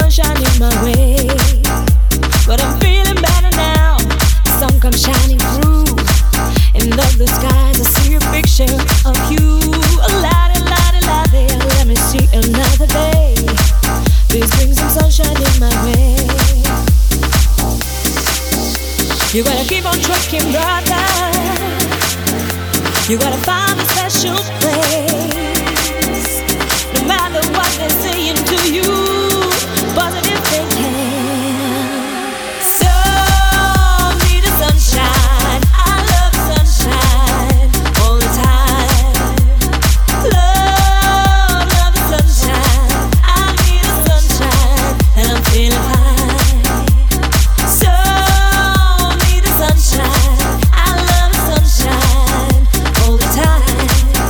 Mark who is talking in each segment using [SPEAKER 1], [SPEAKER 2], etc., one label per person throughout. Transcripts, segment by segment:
[SPEAKER 1] sunshine in my way. But I'm feeling better now. The sun comes shining through. In the blue skies, I see a picture of you. Lottie, lottie, lottie, let me see another day. Please bring some sunshine in my way. You gotta keep on trucking, brother. You gotta find a special place. No matter what they're saying to you, positive thinking. So need the sunshine. I love sunshine all the time. Love the sunshine. I need the sunshine, and I'm feeling high. So need the sunshine. I love the sunshine all the time.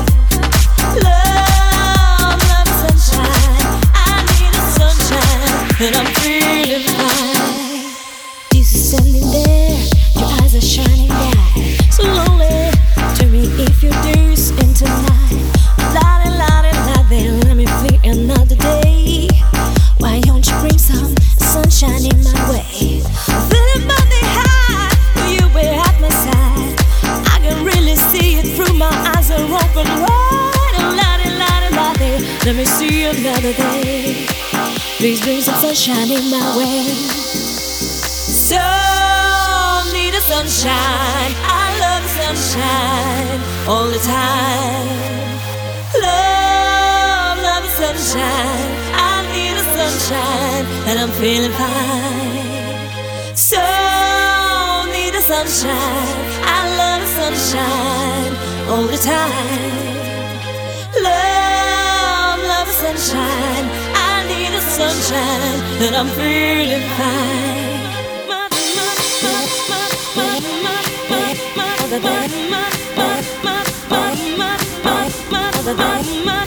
[SPEAKER 1] Love the sunshine. I need the sunshine, and I'm feeling fine. Jesus standing there, your eyes are shining bright. So lonely, tell me if your days end tonight. Lottie, lottie, lottie, let me feel another day. Why don't you bring some sunshine in my way? Feeling body high, you were at my side. I can really see it through my eyes are open wide. Lottie, lottie, lottie, let me see another day. Please bring some sunshine in my way. So need the sunshine. I love the sunshine all the time. Love the sunshine. I need the sunshine, and I'm feeling fine. So need the sunshine. I love the sunshine all the time. Love the sunshine. I need the sunshine, and I'm feeling fine. Other day.